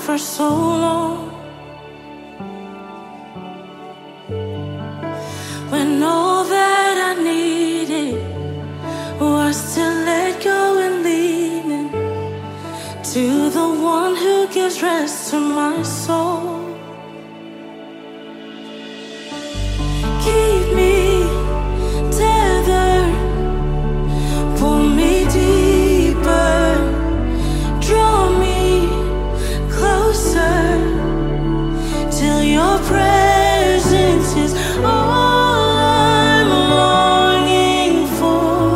for so long, when all that I needed was to let go and lean in to the one who gives rest to my soul. Keep me tethered, pull me deeper, draw me closer, till your presence is all I'm longing for.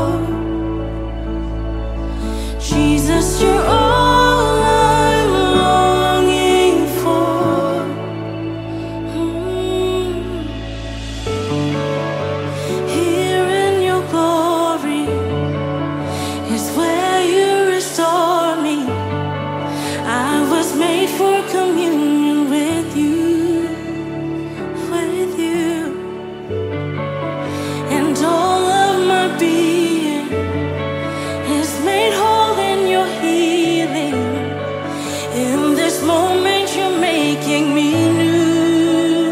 Jesus, you're all I'm longing for. Here in your glory is where you restore me. I was made for communion with you, and all of my being is made whole in your healing. In this moment you're making me new.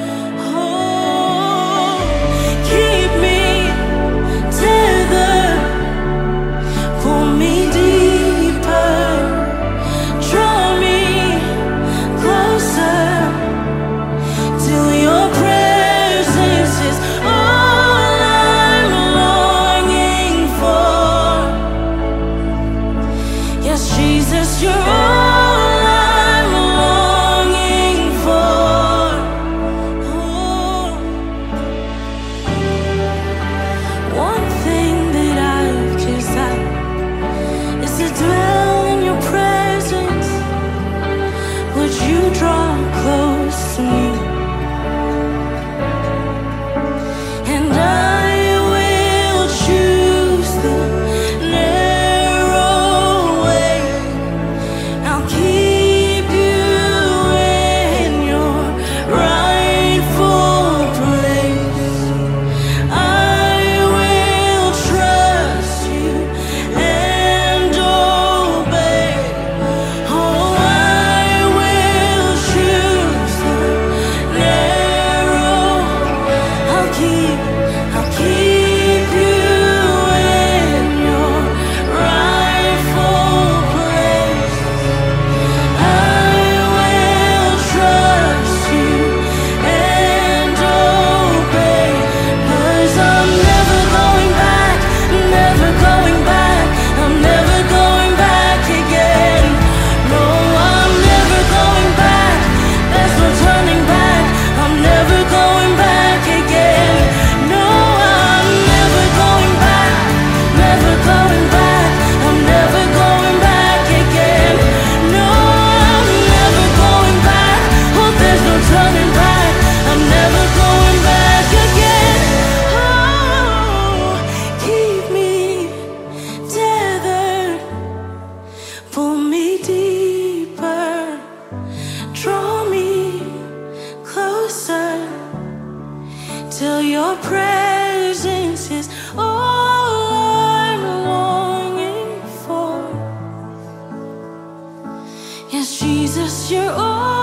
Oh, keep me tethered, pull me deeper, draw me closer, till your presence is all I'm longing for. Yes, Jesus, you're all I'm longing for. Oh, one thing that I've desired is to dwell in your presence. Would you draw close to me? And I will choose the narrow way. I'll keep you in your rightful place. I will trust you and obey. Oh, I will choose the narrow. I'll keep you in your rightful place. I will trust you and obey, 'cause I'm never going back, never going back. I'm never going back again. No, I'm never going back. There's no turning back. I'm never going back again. No, I'm never going back, never going back. I'm never going back again. No, I'm never going back. Oh, there's no turning back. I'm never going back again. Oh, keep me tethered, pull me deeper, draw me closer, till your presence is all I'm longing for. Yes, Jesus, you're all